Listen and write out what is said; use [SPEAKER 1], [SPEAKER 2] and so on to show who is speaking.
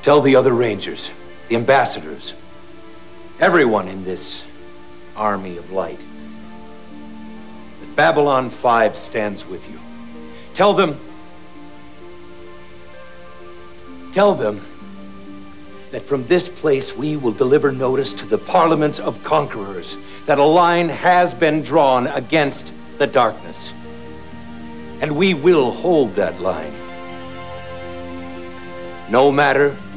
[SPEAKER 1] Tell the other Rangers, the ambassadors, everyone in this army of light, that Babylon 5 stands with you. Tell them that from this place we will deliver notice to the parliaments of conquerors that a line has been drawn against the darkness. And we will hold that line. No matter